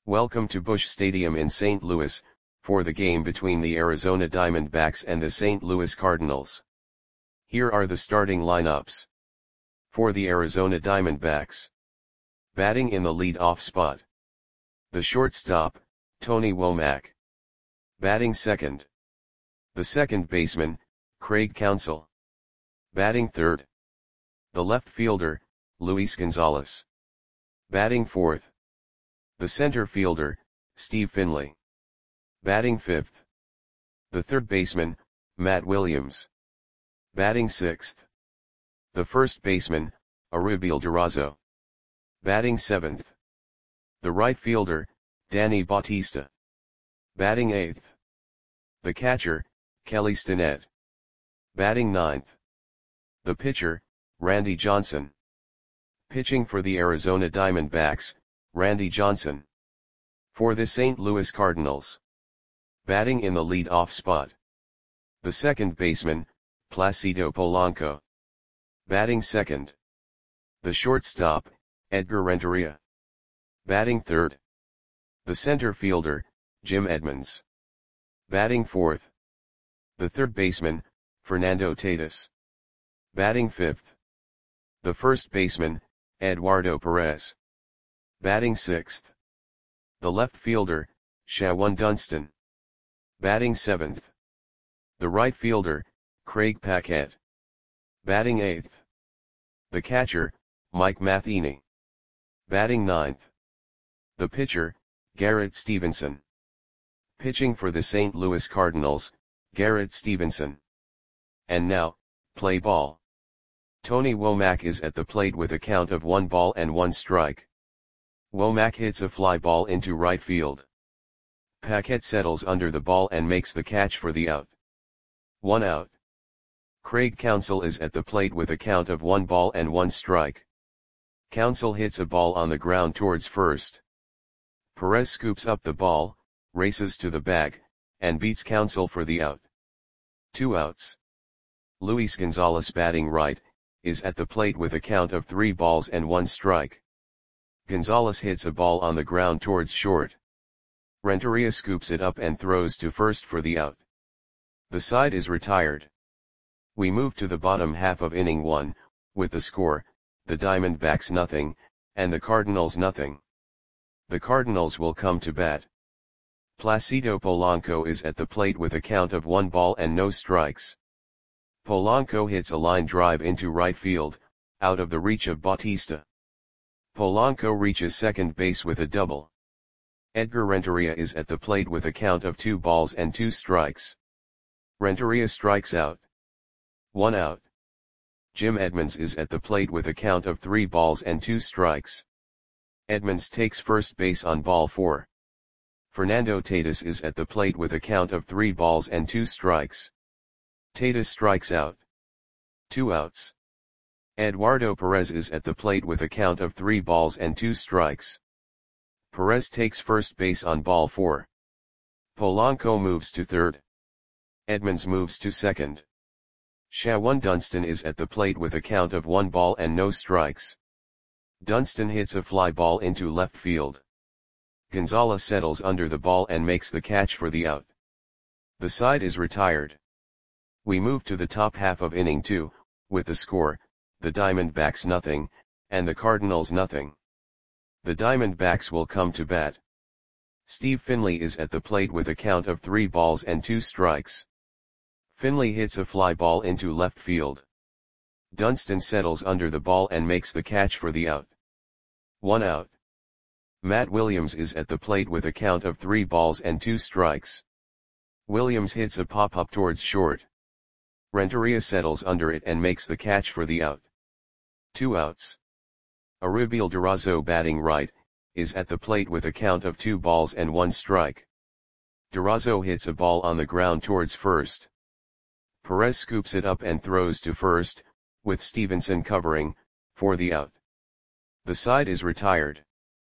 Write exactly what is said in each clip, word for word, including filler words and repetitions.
Welcome to Busch Stadium in Saint Louis, for the game between the Arizona Diamondbacks and the Saint Louis Cardinals. Here are the starting lineups. For the Arizona Diamondbacks. Batting in the lead-off spot. The shortstop, Tony Womack. Batting second. The second baseman, Craig Counsell. Batting third. The left fielder, Luis Gonzalez. Batting fourth. The center fielder, Steve Finley. Batting fifth. The third baseman, Matt Williams. Batting sixth. The first baseman, Arubiel Durazo. Batting seventh. The right fielder, Danny Bautista. Batting eighth. The catcher, Kelly Stinnett. Batting ninth. The pitcher, Randy Johnson. Pitching for the Arizona Diamondbacks, Randy Johnson. For the Saint Louis Cardinals. Batting in the lead-off spot. The second baseman, Placido Polanco. Batting second. The shortstop, Edgar Renteria. Batting third. The center fielder, Jim Edmonds. Batting fourth. The third baseman, Fernando Tatis. Batting fifth. The first baseman, Eduardo Perez. Batting sixth. The left fielder, Shawon Dunston. Batting seventh. The right fielder, Craig Paquette. Batting eighth. The catcher, Mike Matheny. Batting ninth. The pitcher, Garrett Stevenson. Pitching for the Saint Louis Cardinals, Garrett Stevenson. And now, play ball. Tony Womack is at the plate with a count of one ball and one strike. Womack hits a fly ball into right field. Paquette settles under the ball and makes the catch for the out. One out. Craig Counsell is at the plate with a count of one ball and one strike. Counsell hits a ball on the ground towards first. Perez scoops up the ball, races to the bag, and beats Counsell for the out. Two outs. Luis Gonzalez, batting right, is at the plate with a count of three balls and one strike. Gonzalez hits a ball on the ground towards short. Renteria scoops it up and throws to first for the out. The side is retired. We move to the bottom half of inning one, with the score, the Diamondbacks nothing, and the Cardinals nothing. The Cardinals will come to bat. Placido Polanco is at the plate with a count of one ball and no strikes. Polanco hits a line drive into right field, out of the reach of Bautista. Polanco reaches second base with a double. Edgar Renteria is at the plate with a count of two balls and two strikes. Renteria strikes out. One out. Jim Edmonds is at the plate with a count of three balls and two strikes. Edmonds takes first base on ball four. Fernando Tatis is at the plate with a count of three balls and two strikes. Tatis strikes out. Two outs. Eduardo Perez is at the plate with a count of three balls and two strikes. Perez takes first base on ball four. Polanco moves to third. Edmonds moves to second. Shawon Dunston is at the plate with a count of one ball and no strikes. Dunston hits a fly ball into left field. Gonzalez settles under the ball and makes the catch for the out. The side is retired. We move to the top half of inning two, with the score, the Diamondbacks nothing, and the Cardinals nothing. The Diamondbacks will come to bat. Steve Finley is at the plate with a count of three balls and two strikes. Finley hits a fly ball into left field. Dunston settles under the ball and makes the catch for the out. One out. Matt Williams is at the plate with a count of three balls and two strikes. Williams hits a pop-up towards short. Renteria settles under it and makes the catch for the out. Two outs. Arubiel Durazo, batting right, is at the plate with a count of two balls and one strike. Durazo hits a ball on the ground towards first. Perez scoops it up and throws to first, with Stevenson covering, for the out. The side is retired.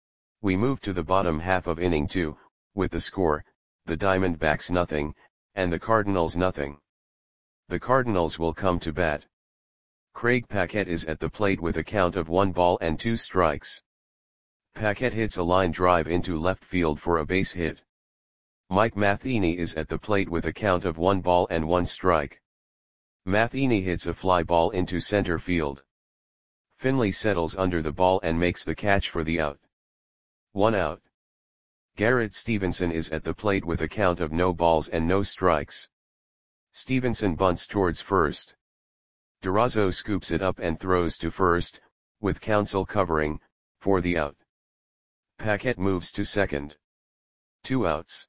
We move to the bottom half of inning two, with the score, the Diamondbacks nothing, and the Cardinals nothing. The Cardinals will come to bat. Craig Paquette is at the plate with a count of one ball and two strikes. Paquette hits a line drive into left field for a base hit. Mike Matheny is at the plate with a count of one ball and one strike. Matheny hits a fly ball into center field. Finley settles under the ball and makes the catch for the out. One out. Garrett Stevenson is at the plate with a count of no balls and no strikes. Stevenson bunts towards first. Durazo scoops it up and throws to first, with Counsell covering, for the out. Paquette moves to second. Two outs.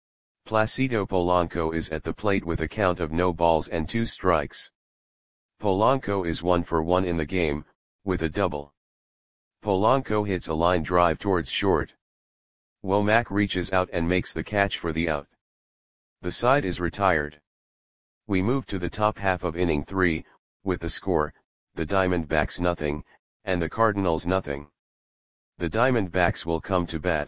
Placido Polanco is at the plate with a count of no balls and two strikes. Polanco is one for one in the game, with a double. Polanco hits a line drive towards short. Womack reaches out and makes the catch for the out. The side is retired. We move to the top half of inning three, with the score, the Diamondbacks nothing, and the Cardinals nothing. The Diamondbacks will come to bat.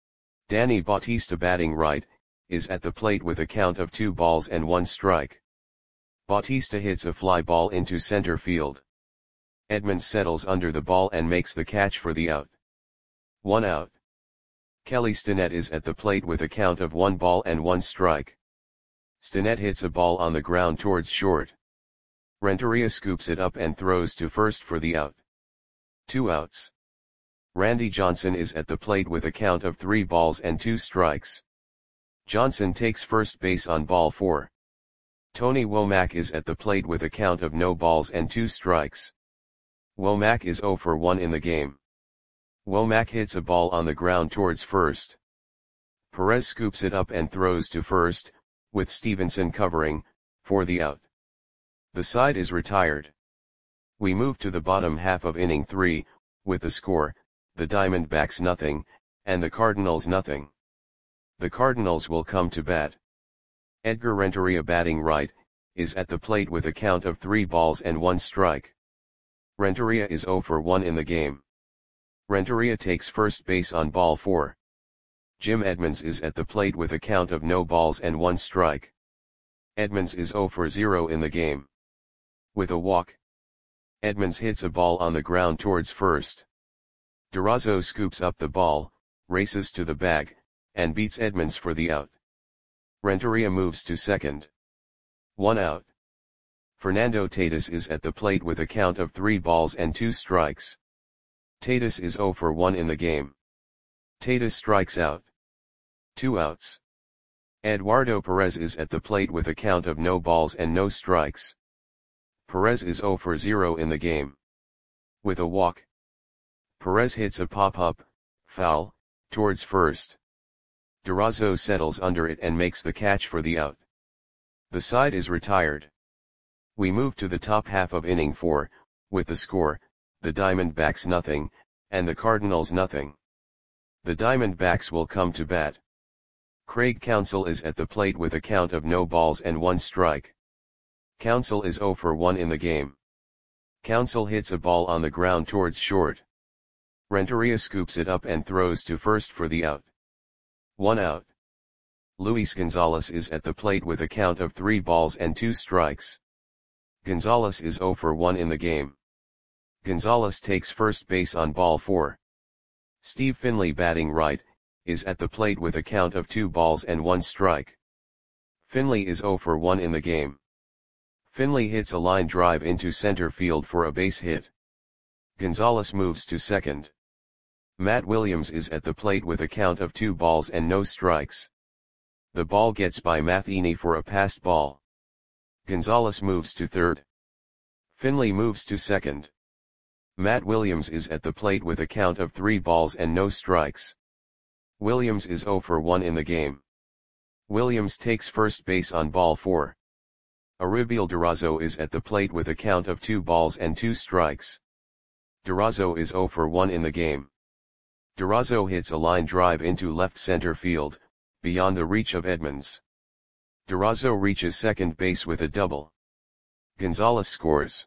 Danny Bautista, batting right, is at the plate with a count of two balls and one strike. Bautista hits a fly ball into center field. Edmonds settles under the ball and makes the catch for the out. One out. Kelly Stinnett is at the plate with a count of one ball and one strike. Stinnett hits a ball on the ground towards short. Renteria scoops it up and throws to first for the out. Two outs. Randy Johnson is at the plate with a count of three balls and two strikes. Johnson takes first base on ball four. Tony Womack is at the plate with a count of no balls and two strikes. Womack is zero for one in the game. Womack hits a ball on the ground towards first. Perez scoops it up and throws to first, with Stevenson covering, for the out. The side is retired. We move to the bottom half of inning three, with the score, the Diamondbacks nothing, and the Cardinals nothing. The Cardinals will come to bat. Edgar Renteria, batting right, is at the plate with a count of three balls and one strike. Renteria is zero for one in the game. Renteria takes first base on ball four. Jim Edmonds is at the plate with a count of no balls and one strike. Edmonds is zero for zero in the game. With a walk, Edmonds hits a ball on the ground towards first. Durazo scoops up the ball, races to the bag, and beats Edmonds for the out. Renteria moves to second. One out. Fernando Tatis is at the plate with a count of three balls and two strikes. Tatis is zero for one in the game. Tatis strikes out. Two outs. Eduardo Perez is at the plate with a count of no balls and no strikes. Perez is zero for zero in the game. With a walk, Perez hits a pop-up, foul, towards first. Durazo settles under it and makes the catch for the out. The side is retired. We move to the top half of inning four, with the score, the Diamondbacks nothing, and the Cardinals nothing. The Diamondbacks will come to bat. Craig Counsell is at the plate with a count of no balls and one strike. Counsell is zero for one in the game. Counsell hits a ball on the ground towards short. Renteria scoops it up and throws to first for the out. One out. Luis Gonzalez is at the plate with a count of three balls and two strikes. Gonzalez is zero for one in the game. Gonzalez takes first base on ball four. Steve Finley, batting right, is at the plate with a count of two balls and one strike. Finley is zero for one in the game. Finley hits a line drive into center field for a base hit. Gonzalez moves to second. Matt Williams is at the plate with a count of two balls and no strikes. The ball gets by Matheny for a passed ball. Gonzalez moves to third. Finley moves to second. Matt Williams is at the plate with a count of three balls and no strikes. Williams is zero for one in the game. Williams takes first base on ball four. Aribiel Durazo is at the plate with a count of two balls and two strikes. Durazo is zero for one in the game. Durazo hits a line drive into left center field, beyond the reach of Edmonds. Durazo reaches second base with a double. Gonzalez scores.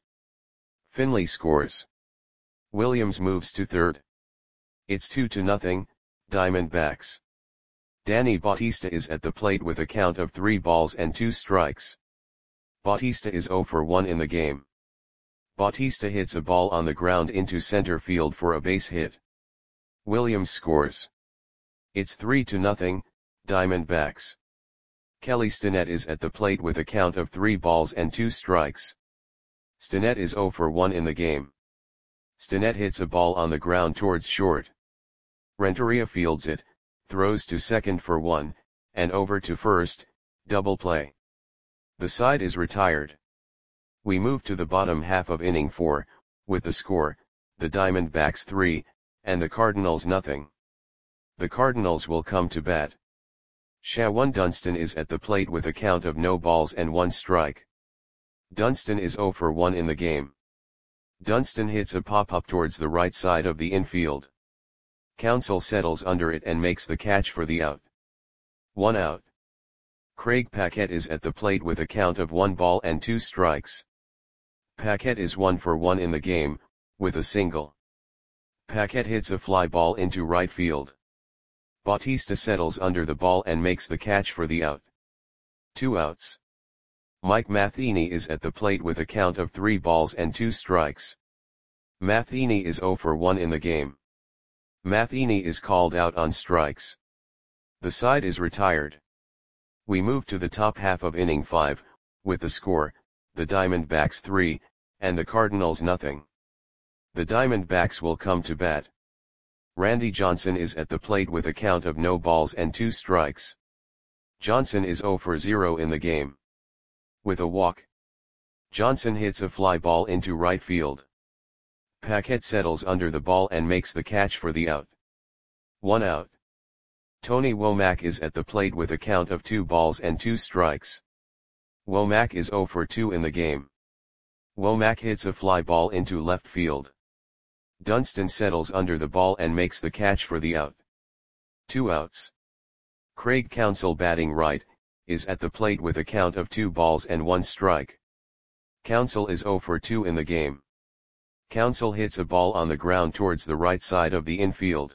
Finley scores. Williams moves to third. It's two to nothing, Diamondbacks. Danny Bautista is at the plate with a count of three balls and two strikes. Bautista is zero for one in the game. Bautista hits a ball on the ground into center field for a base hit. Williams scores. It's three to nothing, Diamondbacks. Kelly Stinnett is at the plate with a count of three balls and two strikes. Stinnett is zero for one in the game. Stinnett hits a ball on the ground towards short. Renteria fields it, throws to second for one, and over to first, double play. The side is retired. We move to the bottom half of inning four, with the score, the Diamondbacks three, and the Cardinals nothing. The Cardinals will come to bat. Shawan Dunston is at the plate with a count of no balls and one strike. Dunston is zero for one in the game. Dunston hits a pop-up towards the right side of the infield. Counsell settles under it and makes the catch for the out. One out. Craig Paquette is at the plate with a count of one ball and two strikes. Paquette is one for one in the game, with a single. Paquette hits a fly ball into right field. Bautista settles under the ball and makes the catch for the out. Two outs. Mike Matheny is at the plate with a count of three balls and two strikes. Matheny is zero for one in the game. Matheny is called out on strikes. The side is retired. We move to the top half of inning five, with the score, the Diamondbacks three, and the Cardinals nothing. The Diamondbacks will come to bat. Randy Johnson is at the plate with a count of no balls and two strikes. Johnson is zero for zero in the game. With a walk, Johnson hits a fly ball into right field. Paquette settles under the ball and makes the catch for the out. One out. Tony Womack is at the plate with a count of two balls and two strikes. Womack is zero for two in the game. Womack hits a fly ball into left field. Dunston settles under the ball and makes the catch for the out. Two outs. Craig Counsell, batting right, is at the plate with a count of two balls and one strike. Counsell is zero for two in the game. Counsell hits a ball on the ground towards the right side of the infield.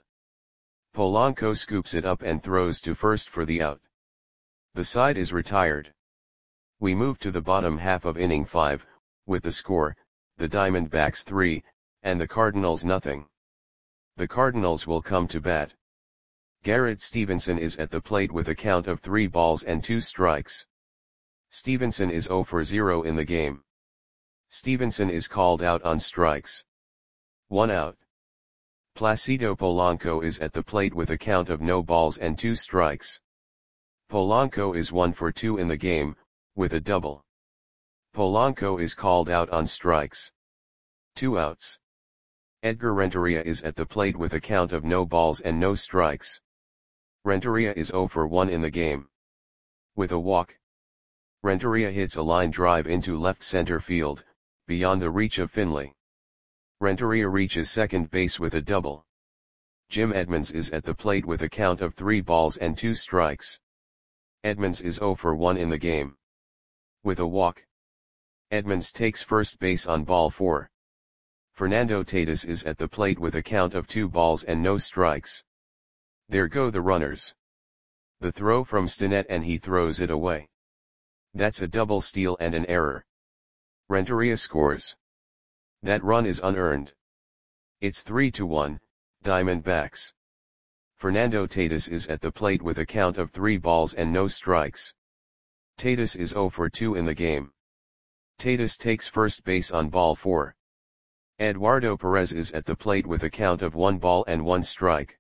Polanco scoops it up and throws to first for the out. The side is retired. We move to the bottom half of inning five, with the score, the Diamondbacks three, and the Cardinals nothing. The Cardinals will come to bat. Garrett Stevenson is at the plate with a count of three balls and two strikes. Stevenson is zero for zero in the game. Stevenson is called out on strikes. One out. Placido Polanco is at the plate with a count of no balls and two strikes. Polanco is one for two in the game, with a double. Polanco is called out on strikes. Two outs. Edgar Renteria is at the plate with a count of no balls and no strikes. Renteria is zero for one in the game. With a walk, Renteria hits a line drive into left center field, beyond the reach of Finley. Renteria reaches second base with a double. Jim Edmonds is at the plate with a count of three balls and two strikes. Edmonds is zero for one in the game. With a walk, Edmonds takes first base on ball four. Fernando Tatis is at the plate with a count of two balls and no strikes. There go the runners. The throw from Stinnett and he throws it away. That's a double steal and an error. Renteria scores. That run is unearned. It's three to one, Diamondbacks. Fernando Tatis is at the plate with a count of three balls and no strikes. Tatis is zero for two in the game. Tatis takes first base on ball four. Eduardo Perez is at the plate with a count of one ball and one strike.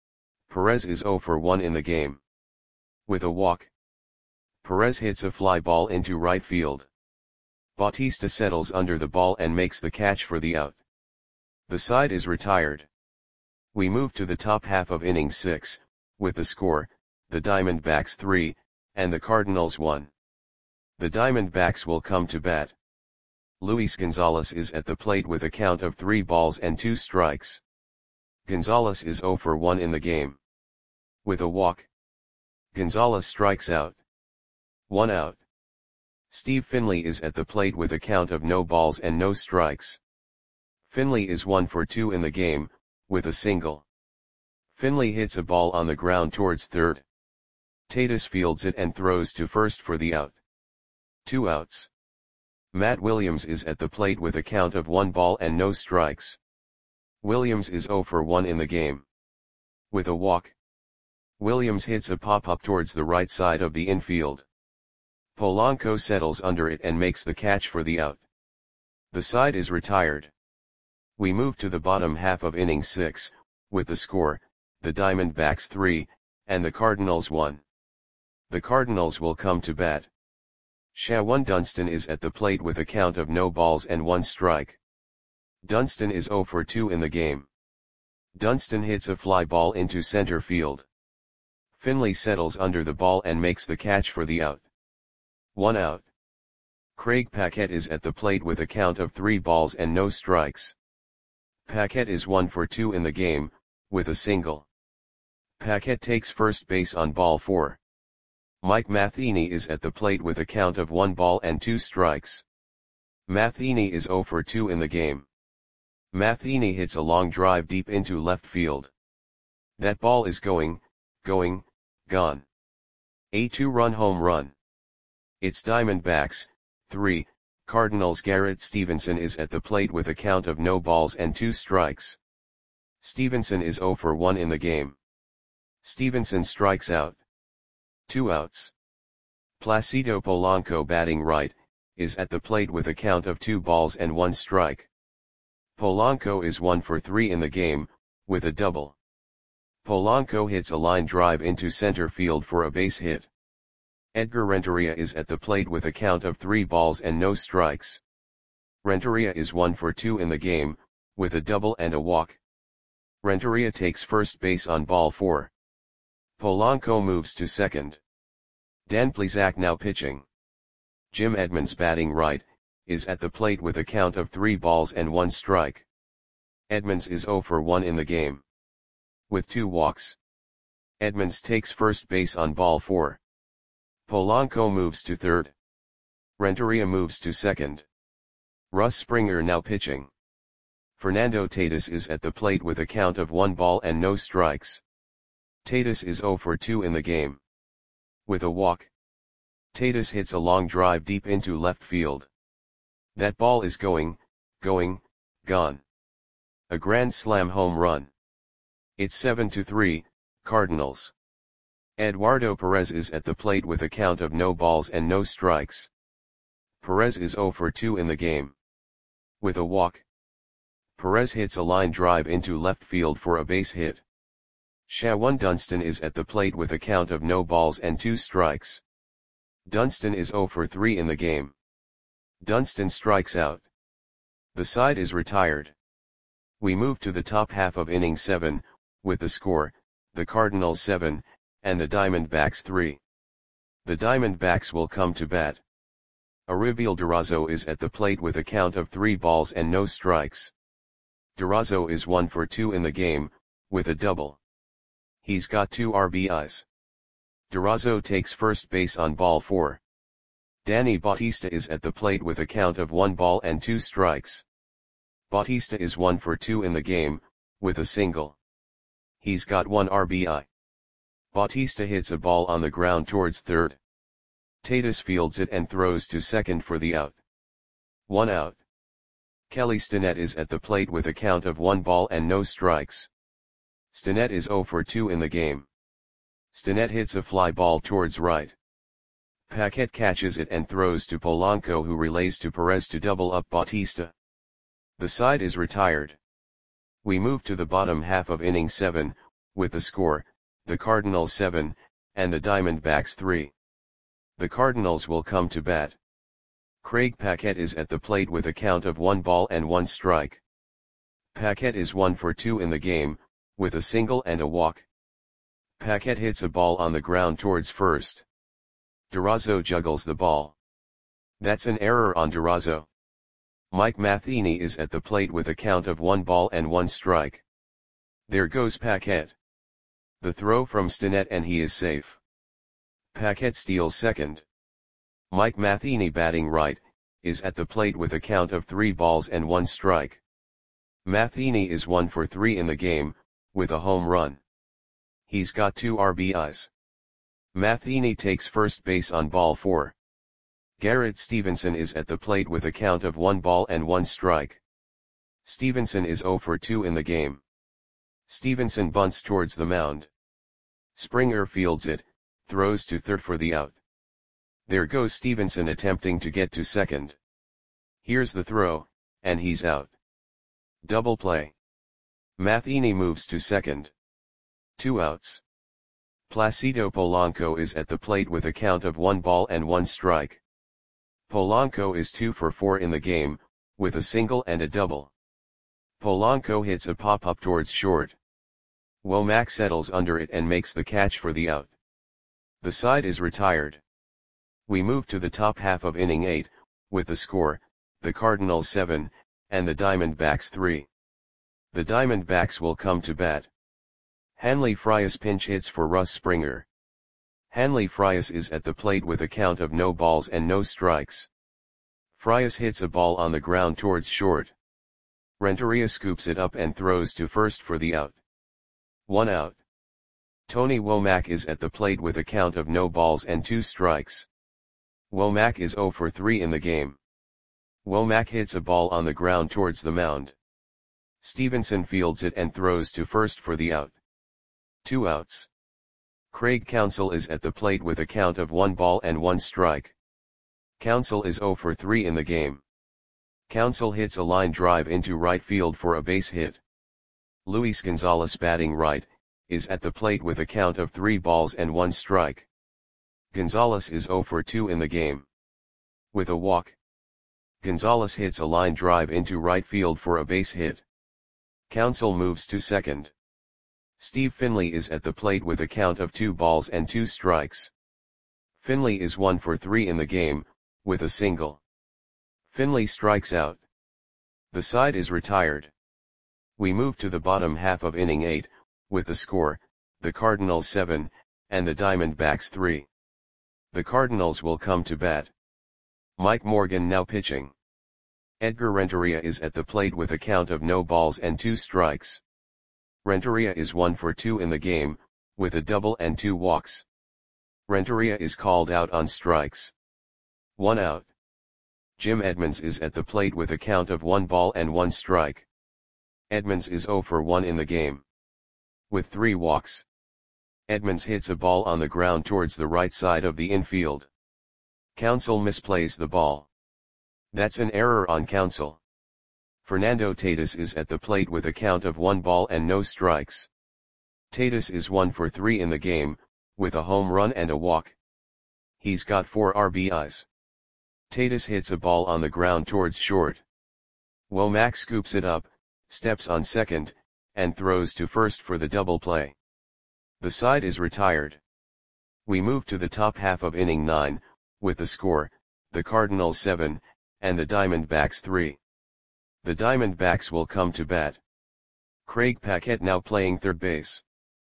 Perez is zero for one in the game. With a walk, Perez hits a fly ball into right field. Bautista settles under the ball and makes the catch for the out. The side is retired. We move to the top half of inning six, with the score, the Diamondbacks three, and the Cardinals one. The Diamondbacks will come to bat. Luis Gonzalez is at the plate with a count of three balls and two strikes. Gonzalez is zero for one in the game. With a walk, Gonzalez strikes out. One out. Steve Finley is at the plate with a count of no balls and no strikes. Finley is one for two in the game, with a single. Finley hits a ball on the ground towards third. Tatis fields it and throws to first for the out. Two outs. Matt Williams is at the plate with a count of one ball and no strikes. Williams is zero for one in the game. with a walk. Williams hits a pop-up towards the right side of the infield. Polanco settles under it and makes the catch for the out. The side is retired. We move to the bottom half of inning six, with the score, the Diamondbacks three, and the Cardinals one. The Cardinals will come to bat. Shawan Dunston is at the plate with a count of no balls and one strike. Dunston is oh for two in the game. Dunston hits a fly ball into center field. Finley settles under the ball and makes the catch for the out. One out. Craig Paquette is at the plate with a count of three balls and no strikes. Paquette is one for two in the game, with a single. Paquette takes first base on ball four. Mike Matheny is at the plate with a count of one ball and two strikes. Matheny is oh for two in the game. Matheny hits a long drive deep into left field. That ball is going, going, gone. A two-run home run. It's Diamondbacks, three, Cardinals. Garrett Stevenson is at the plate with a count of no balls and two strikes. Stevenson is oh for one in the game. Stevenson strikes out. Two outs. Placido Polanco, batting right, is at the plate with a count of two balls and one strike. Polanco is one for three in the game, with a double. Polanco hits a line drive into center field for a base hit. Edgar Renteria is at the plate with a count of three balls and no strikes. Renteria is one for two in the game, with a double and a walk. Renteria takes first base on ball four. Polanco moves to second. Dan Plesac now pitching. Jim Edmonds, batting right, is at the plate with a count of three balls and one strike. Edmonds is oh for one in the game, with two walks. Edmonds takes first base on ball four. Polanco moves to third. Renteria moves to second. Russ Springer now pitching. Fernando Tatis is at the plate with a count of one ball and no strikes. Tatis is oh for two in the game, with a walk. Tatis hits a long drive deep into left field. That ball is going, going, gone. A grand slam home run. It's seven to three, Cardinals. Eduardo Perez is at the plate with a count of no balls and no strikes. Perez is oh for two in the game, with a walk. Perez hits a line drive into left field for a base hit. Shawan Dunston is at the plate with a count of no balls and two strikes. Dunston is oh for three in the game. Dunston strikes out. The side is retired. We move to the top half of inning seven, with the score, the Cardinals seven, and the Diamondbacks three. The Diamondbacks will come to bat. Aribiel Durazo is at the plate with a count of three balls and no strikes. Durazo is one for two in the game, with a double. He's got two R B Is. Durazo takes first base on ball four. Danny Bautista is at the plate with a count of one ball and two strikes. Bautista is one for two in the game, with a single. He's got one R B I. Bautista hits a ball on the ground towards third. Tatis fields it and throws to second for the out. One out. Kelly Stinnett is at the plate with a count of one ball and no strikes. Stinnett is oh for two in the game. Stinnett hits a fly ball towards right. Paquette catches it and throws to Polanco, who relays to Perez to double up Bautista. The side is retired. We move to the bottom half of inning seven, with the score, the Cardinals seven, and the Diamondbacks three. The Cardinals will come to bat. Craig Paquette is at the plate with a count of one ball and one strike. Paquette is one for two in the game, with a single and a walk. Paquette hits a ball on the ground towards first. Durazo juggles the ball. That's an error on Durazo. Mike Matheny is at the plate with a count of one ball and one strike. There goes Paquette. The throw from Stinnett and he is safe. Paquette steals second. Mike Matheny, batting right, is at the plate with a count of three balls and one strike. Matheny is one for three in the game, with a home run. He's got two R B Is. Matheny takes first base on ball four. Garrett Stevenson is at the plate with a count of one ball and one strike. Stevenson is oh for two in the game. Stevenson bunts towards the mound. Springer fields it, throws to third for the out. There goes Stevenson attempting to get to second. Here's the throw, and he's out. Double play. Matheny moves to second. Two outs. Placido Polanco is at the plate with a count of one ball and one strike. Polanco is two for four in the game, with a single and a double. Polanco hits a pop-up towards short. Womack settles under it and makes the catch for the out. The side is retired. We move to the top half of inning eight, with the score, the Cardinals seven, and the Diamondbacks three. The Diamondbacks will come to bat. Hanley Frias pinch hits for Russ Springer. Hanley Frias is at the plate with a count of no balls and no strikes. Frias hits a ball on the ground towards short. Renteria scoops it up and throws to first for the out. One out. Tony Womack is at the plate with a count of no balls and two strikes. Womack is zero for three in the game. Womack hits a ball on the ground towards the mound. Stevenson fields it and throws to first for the out. Two outs. Craig Counsell is at the plate with a count of one ball and one strike. Counsell is zero for three in the game. Counsell hits a line drive into right field for a base hit. Luis Gonzalez, batting right, is at the plate with a count of three balls and one strike. Gonzalez is zero for two in the game. With a walk. Gonzalez hits a line drive into right field for a base hit. Counsell moves to second. Steve Finley is at the plate with a count of two balls and two strikes. Finley is one for three in the game, with a single. Finley strikes out. The side is retired. We move to the bottom half of inning eight, with the score, the Cardinals seven, and the Diamondbacks three. The Cardinals will come to bat. Mike Morgan now pitching. Edgar Renteria is at the plate with a count of no balls and two strikes. Renteria is one for two in the game, with a double and two walks. Renteria is called out on strikes. One out. Jim Edmonds is at the plate with a count of one ball and one strike. Edmonds is zero for one in the game. With three walks. Edmonds hits a ball on the ground towards the right side of the infield. Counsell misplays the ball. That's an error on Counsell. Fernando Tatis is at the plate with a count of one ball and no strikes. Tatis is one for three in the game, with a home run and a walk. He's got four R B Is. Tatis hits a ball on the ground towards short. Womack scoops it up, steps on second, and throws to first for the double play. The side is retired. We move to the top half of inning nine, with the score, the Cardinals seven, and the Diamondbacks three. The Diamondbacks will come to bat. Craig Paquette now playing third base.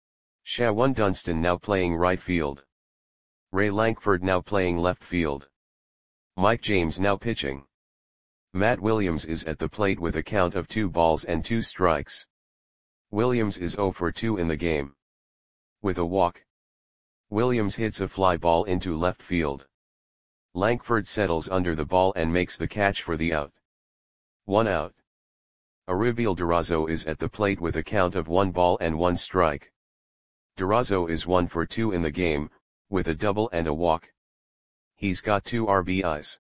Shawan Dunston now playing right field. Ray Lankford now playing left field. Mike James now pitching. Matt Williams is at the plate with a count of two balls and two strikes. Williams is zero for two in the game. With a walk. Williams hits a fly ball into left field. Lankford settles under the ball and makes the catch for the out. One out. Aribiel Durazo is at the plate with a count of one ball and one strike. Durazo is one for two in the game, with a double and a walk. He's got two R B Is.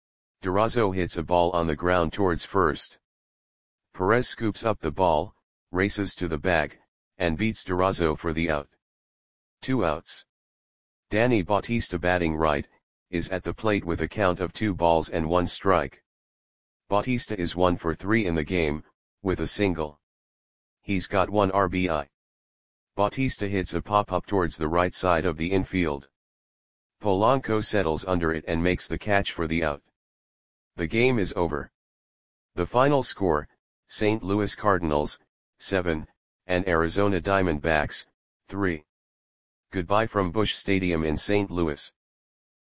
Durazo hits a ball on the ground towards first. Perez scoops up the ball, races to the bag, and beats Durazo for the out. Two outs. Danny Bautista, batting right, is at the plate with a count of two balls and one strike. Bautista is one for three in the game, with a single. He's got one R B I. Bautista hits a pop-up towards the right side of the infield. Polanco settles under it and makes the catch for the out. The game is over. The final score, Saint Louis Cardinals, seven, and Arizona Diamondbacks, three. Goodbye from Busch Stadium in Saint Louis.